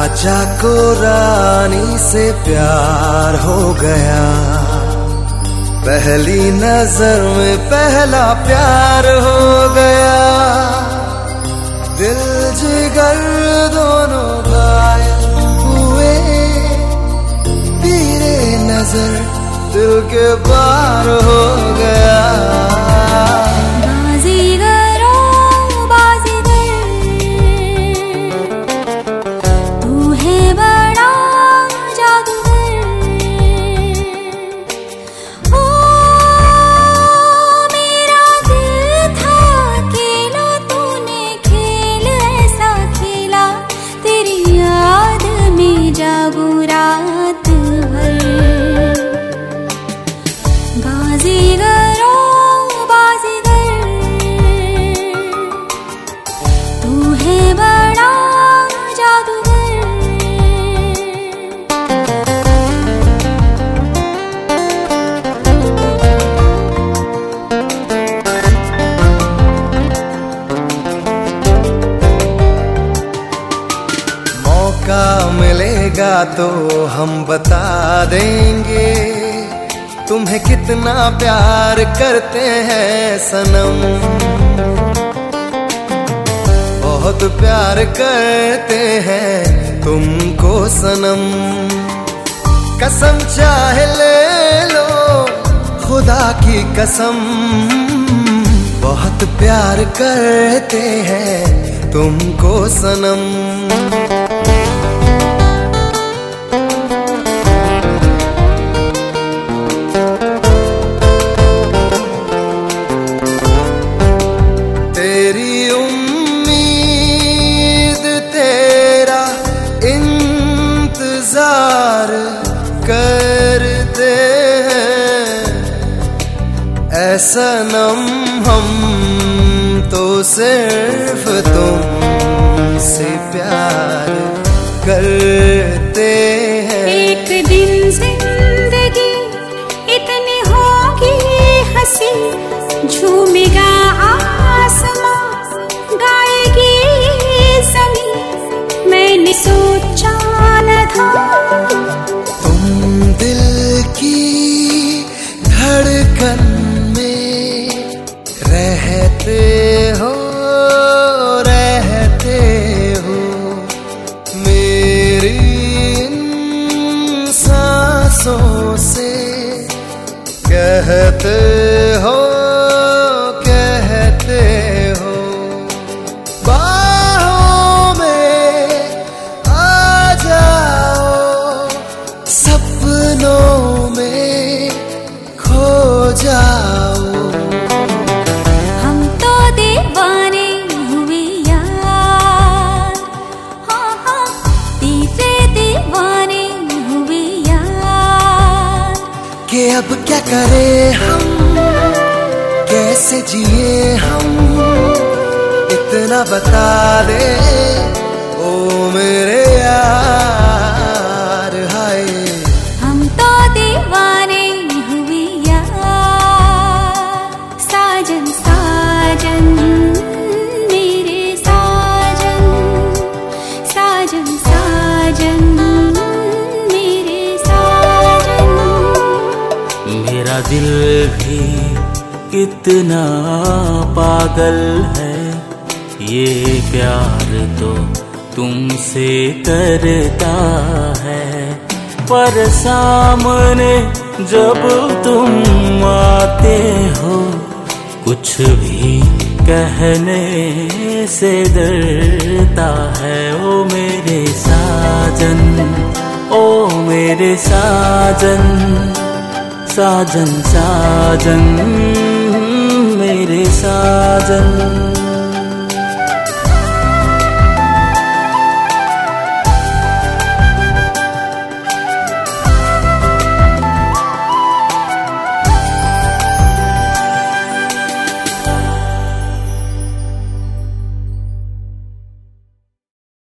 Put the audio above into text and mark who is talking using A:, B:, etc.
A: राजा को रानी से प्यार हो गया, पहली नजर में पहला प्यार हो गया। दिल जिगर दोनों घायल हुए, तेरे नजर दिल के पार हो गया। मिलेगा तो हम बता देंगे तुम्हें कितना प्यार करते हैं सनम। बहुत प्यार करते हैं तुमको सनम। कसम चाहे ले लो खुदा की कसम, बहुत प्यार करते हैं तुमको सनम। करते हैं सनम, हम तो सिर्फ तुमसे प्यार करते हैं।
B: एक दिन जिंदगी इतनी होगी हंसी, झूमेगा आसमां गाएगी ज़मीं, मैंने सोचा न था
A: दिल की धड़कन में रहते हो, रहते हो। मेरी इन सांसों से कहते हो, कहते हो। बाहों में आ जाओ, सपनों में खो जाओ।
B: हम तो दीवाने हुए यार, हाँ हाँ तेरे दीवाने हुए यार।
A: कि अब क्या करें हम, कैसे जिए हम, इतना बता दे ओ मेरे यार। हाय
B: हम तो दीवाने हुए यार, साजन साजन मेरे साजन, साजन साजन मेरे साजन।
C: मेरा दिल भी कितना पागल है, ये प्यार तो तुमसे करता है। पर सामने जब तुम आते हो, कुछ भी कहने से डरता है। ओ मेरे साजन, ओ मेरे साजन, साजन साजन मेरे साजन।